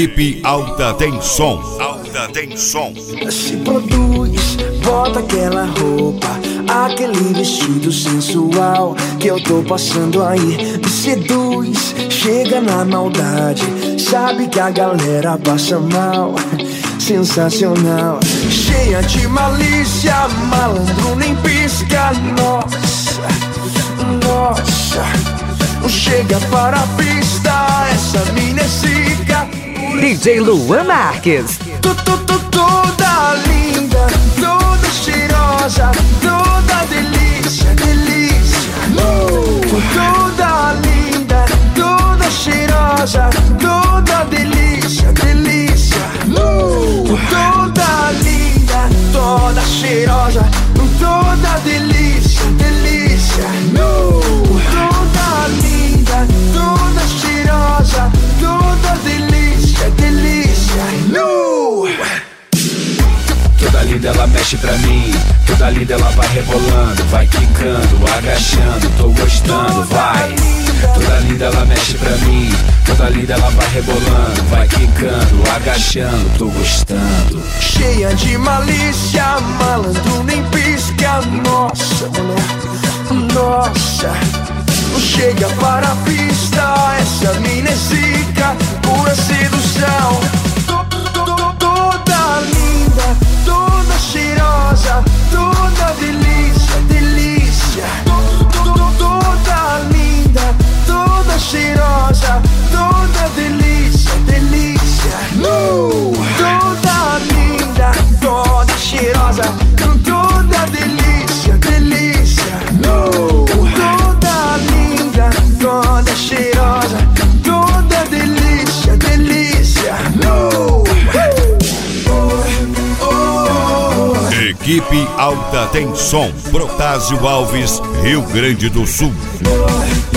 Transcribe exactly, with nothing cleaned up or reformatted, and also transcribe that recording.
Equipe Alta Tem Som. Alta Tem Som. Se produz, bota aquela roupa, aquele vestido sensual que eu tô passando aí. Me seduz, chega na maldade, sabe que a galera passa mal. Sensacional, cheia de malícia, malandro nem pisca. Nossa, nossa, chega para a pista, essa mina é zica. D J Luan Marques. Tu, tu, tu, toda linda, toda cheirosa, toda delícia, delícia. uh! Toda linda, toda cheirosa, toda delícia, delícia. uh! Toda linda, toda cheirosa, toda delícia, delícia. uh! Toda linda, toda cheirosa, toda delícia, delícia. uh! Toda linda ela mexe pra mim, toda linda ela vai rebolando, vai quicando, agachando, tô gostando, vai. Toda linda ela mexe pra mim, toda linda ela vai rebolando, vai quicando, agachando, tô gostando. Cheia de malícia, malandro nem pisca. Nossa, mulher, nossa, chega para a pista, essa mina é zica, pura sedução. Toda linda, toda cheirosa, toda delícia, delícia. Toda linda, toda cheirosa, toda delícia, delícia. Toda linda, toda cheirosa, toda delícia, delícia. Toda linda, toda cheirosa, toda delícia, delícia. Equipe Alta Tem Som. Protásio Alves, Rio Grande do Sul.